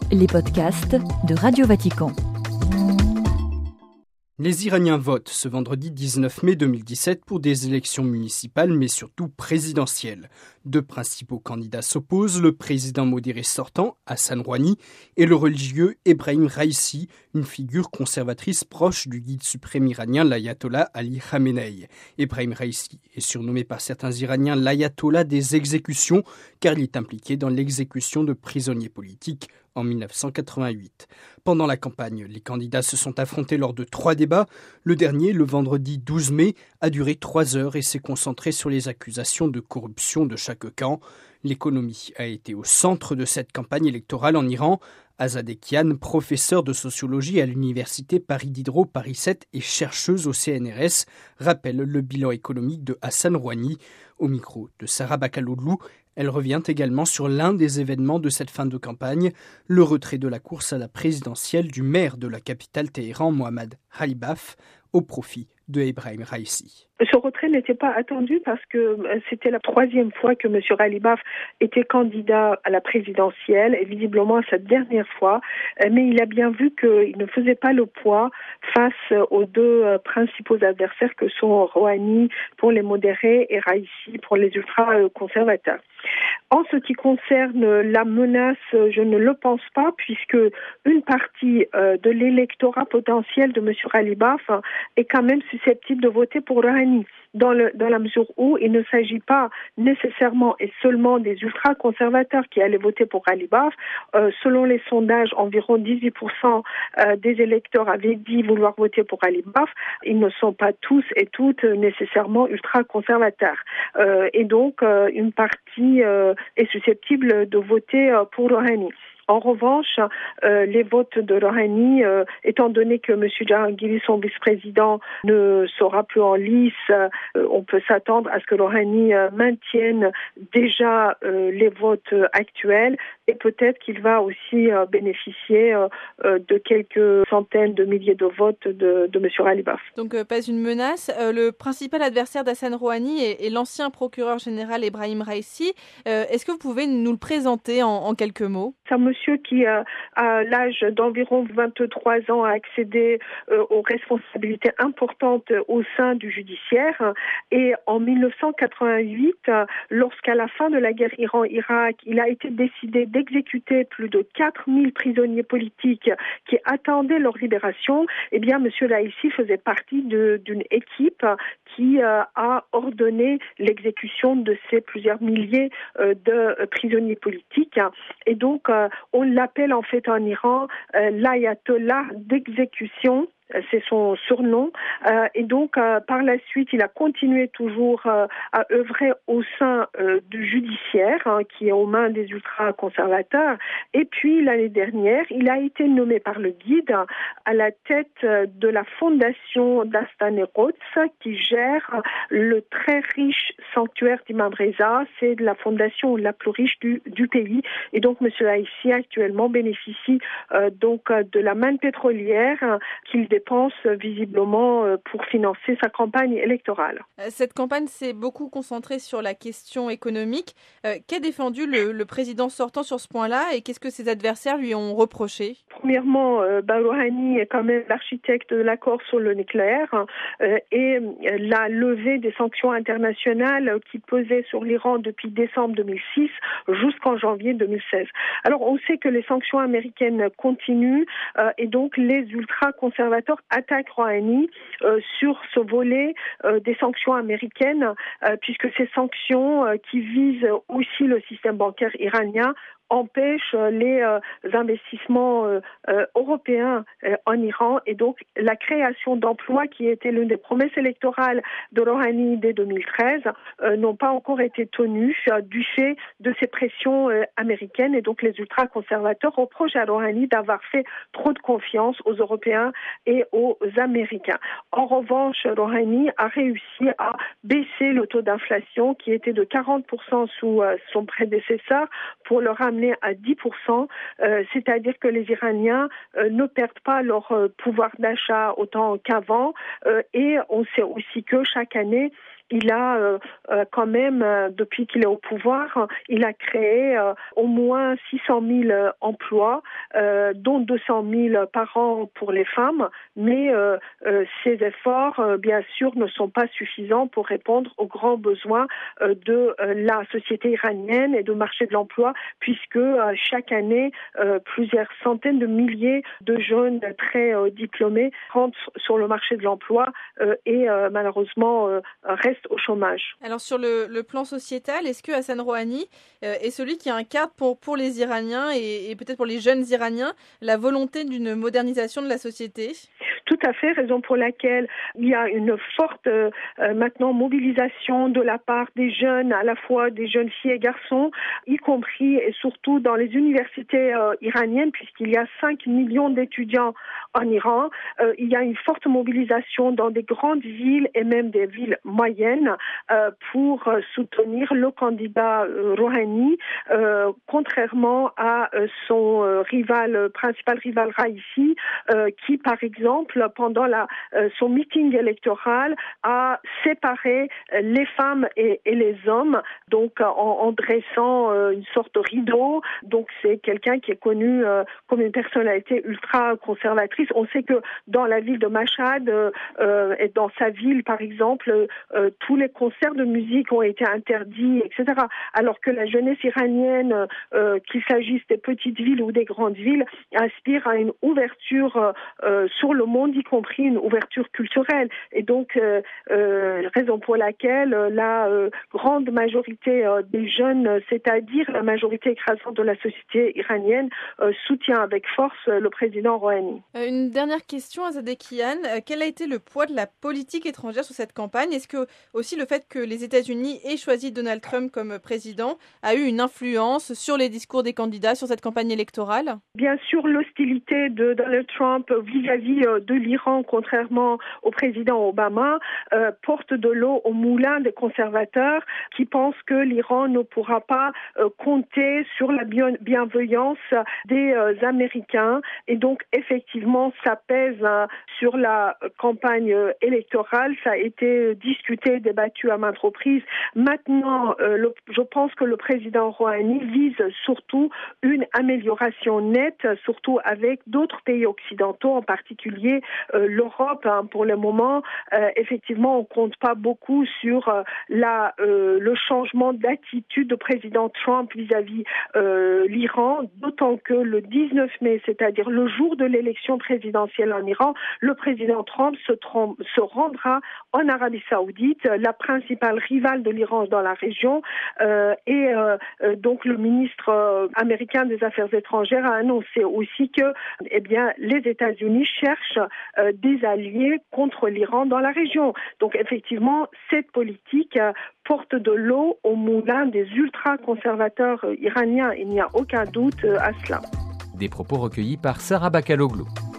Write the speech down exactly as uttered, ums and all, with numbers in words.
les podcasts de Radio Vatican. Les Iraniens votent ce vendredi dix-neuf mai deux mille dix-sept pour des élections municipales, mais surtout présidentielles. Deux principaux candidats s'opposent, le président modéré sortant, Hassan Rouhani, et le religieux Ebrahim Raïssi, une figure conservatrice proche du guide suprême iranien, l'ayatollah Ali Khamenei. Ebrahim Raïssi est surnommé par certains Iraniens l'ayatollah des exécutions, car il est impliqué dans l'exécution de prisonniers politiques en dix-neuf cent quatre-vingt-huit. Pendant la campagne, les candidats se sont affrontés lors de trois débats. Le dernier, le vendredi douze mai, a duré trois heures et s'est concentré sur les accusations de corruption de chaque camp. L'économie a été au centre de cette campagne électorale en Iran. Azadekian, professeur de sociologie à l'université Paris Diderot Paris sept et chercheuse au C N R S, rappelle le bilan économique de Hassan Rouhani. Au micro de Sarah Bakaloudlou, elle revient également sur l'un des événements de cette fin de campagne, le retrait de la course à la présidentielle du maire de la capitale Téhéran, Mohammad Khalibaf, au profit de Ebrahim Raïssi. Ce retrait n'était pas attendu parce que c'était la troisième fois que M. Khalibaf était candidat à la présidentielle et visiblement sa dernière fois, mais il a bien vu qu'il ne faisait pas le poids face aux deux principaux adversaires que sont Rouhani pour les modérés et Raïssi pour les ultra-conservateurs. En ce qui concerne la menace, je ne le pense pas puisque une partie de l'électorat potentiel de M. Khalibaf est quand même susceptible de voter pour Rouhani. Dans, le, dans la mesure où il ne s'agit pas nécessairement et seulement des ultra-conservateurs qui allaient voter pour Khalibaf. Euh, selon les sondages, environ dix-huit pour cent euh, des électeurs avaient dit vouloir voter pour Khalibaf. Ils ne sont pas tous et toutes nécessairement ultra-conservateurs. Euh, et donc, euh, une partie euh, est susceptible de voter euh, pour Rouhani. En revanche, euh, les votes de Rouhani, euh, étant donné que M. Jahangiri, son vice-président, ne sera plus en lice, euh, on peut s'attendre à ce que Rouhani euh, maintienne déjà euh, les votes actuels et peut-être qu'il va aussi euh, bénéficier euh, euh, de quelques centaines de milliers de votes de, de M. Khalibaf. Donc euh, pas une menace. Euh, le principal adversaire d'Hassan Rouhani est, est l'ancien procureur général Ebrahim Raïssi. Euh, est-ce que vous pouvez nous le présenter en, en quelques mots ? C'est un monsieur qui, euh, à l'âge d'environ vingt-trois ans, a accédé euh, aux responsabilités importantes au sein du judiciaire. Et en dix-neuf cent quatre-vingt-huit, euh, lorsqu'à la fin de la guerre Iran-Irak, il a été décidé d'exécuter plus de quatre mille prisonniers politiques qui attendaient leur libération, eh bien, M. Raïssi faisait partie de, d'une équipe qui euh, a ordonné l'exécution de ces plusieurs milliers euh, de euh, prisonniers politiques. Et donc, euh, on l'appelle en fait en Iran euh, l'ayatollah d'exécution. C'est son surnom. Euh, et donc, euh, par la suite, il a continué toujours euh, à œuvrer au sein euh, du judiciaire, hein, qui est aux mains des ultra-conservateurs. Et puis, l'année dernière, il a été nommé par le guide à la tête euh, de la fondation d'Astane Quds, qui gère le très riche sanctuaire d'Imam Reza. C'est la fondation la plus riche du, du pays. Et donc, M. Raïssi, actuellement, bénéficie euh, donc de la manne pétrolière euh, qu'il dépense visiblement pour financer sa campagne électorale. Cette campagne s'est beaucoup concentrée sur la question économique. Euh, qu'a défendu le, le président sortant sur ce point-là et qu'est-ce que ses adversaires lui ont reproché ? Premièrement, euh, Rouhani est quand même l'architecte de l'accord sur le nucléaire euh, et la levée des sanctions internationales qui pesaient sur l'Iran depuis décembre deux mille six jusqu'en janvier deux mille seize. Alors, on sait que les sanctions américaines continuent euh, et donc les ultra-conservateurs attaquent Rouhani euh, sur ce volet euh, des sanctions américaines, euh, puisque ces sanctions euh, qui visent aussi le système bancaire iranien empêche les euh, investissements euh, euh, européens euh, en Iran et donc la création d'emplois qui était l'une des promesses électorales de Rouhani dès deux mille treize euh, n'ont pas encore été tenues euh, du fait de ces pressions euh, américaines et donc les ultra-conservateurs reprochent à Rouhani d'avoir fait trop de confiance aux Européens et aux Américains. En revanche, Rouhani a réussi à baisser le taux d'inflation qui était de quarante pour cent sous euh, son prédécesseur pour le ramener à dix pour cent, euh, c'est-à-dire que les Iraniens euh, ne perdent pas leur euh, pouvoir d'achat autant qu'avant euh, et on sait aussi que chaque année, il a euh, euh, quand même, euh, depuis qu'il est au pouvoir, il a créé euh, au moins six cent mille euh, emplois, euh, dont deux cent mille par an pour les femmes, mais euh, euh, ces efforts, euh, bien sûr, ne sont pas suffisants pour répondre aux grands besoins euh, de euh, la société iranienne et du marché de l'emploi, puisque euh, chaque année, euh, plusieurs centaines de milliers de jeunes très euh, diplômés rentrent sur le marché de l'emploi euh, et euh, malheureusement euh, restent au chômage. Alors sur le, le plan sociétal, est-ce que Hassan Rouhani euh, est celui qui incarne pour, pour les Iraniens et, et peut-être pour les jeunes Iraniens la volonté d'une modernisation de la société ? Tout à fait, raison pour laquelle il y a une forte euh, maintenant mobilisation de la part des jeunes, à la fois des jeunes filles et garçons, y compris et surtout dans les universités euh, iraniennes, puisqu'il y a cinq millions d'étudiants en Iran. Euh, il y a une forte mobilisation dans des grandes villes et même des villes moyennes euh, pour euh, soutenir le candidat euh, Rouhani, euh, contrairement à euh, son euh, rival, euh, principal rival Raisi, euh, qui par exemple pendant la, euh, son meeting électoral a séparé euh, les femmes et, et les hommes, donc euh, en, en dressant euh, une sorte de rideau. Donc c'est quelqu'un qui est connu euh, comme une personnalité ultra conservatrice. On sait que dans la ville de Mashhad euh, euh, et dans sa ville par exemple, euh, tous les concerts de musique ont été interdits, et cetera. Alors que la jeunesse iranienne, euh, qu'il s'agisse des petites villes ou des grandes villes, aspire à une ouverture euh, sur le monde, y compris une ouverture culturelle. Et donc, euh, euh, raison pour laquelle euh, la euh, grande majorité euh, des jeunes, c'est-à-dire la majorité écrasante de la société iranienne, euh, soutient avec force euh, le président Rouhani. Euh, une dernière question, Azadeh Kian. Euh, quel a été le poids de la politique étrangère sur cette campagne ? Est-ce que aussi le fait que les États-Unis aient choisi Donald Trump comme président a eu une influence sur les discours des candidats, sur cette campagne électorale ? Bien sûr, l'hostilité de Donald Trump vis-à-vis euh, de l'Iran, contrairement au président Obama, euh, porte de l'eau au moulin des conservateurs qui pensent que l'Iran ne pourra pas euh, compter sur la bien- bienveillance des euh, Américains. Et donc, effectivement, ça pèse euh, sur la campagne euh, électorale. Ça a été discuté, débattu à maintes reprises. Maintenant, euh, le, je pense que le président Rouhani vise surtout une amélioration nette, surtout avec d'autres pays occidentaux, en particulier euh, l'Europe. Hein, pour le moment, euh, effectivement, on compte pas beaucoup sur euh, la, euh, le changement d'attitude du président Trump vis-à-vis euh, l'Iran, d'autant que le dix-neuf mai, c'est-à-dire le jour de l'élection présidentielle en Iran, le président Trump se, trom- se rendra en Arabie Saoudite, la principale rivale de l'Iran dans la région, euh, et euh, euh, donc le ministre euh, américain des Affaires étrangères a annoncé aussi que, eh bien, les États-Unis cherchent euh, des alliés contre l'Iran dans la région. Donc effectivement, cette politique euh, porte de l'eau au moulin des ultra-conservateurs euh, iraniens. Il n'y a aucun doute euh, à cela. Des propos recueillis par Sarah Bakaloglou.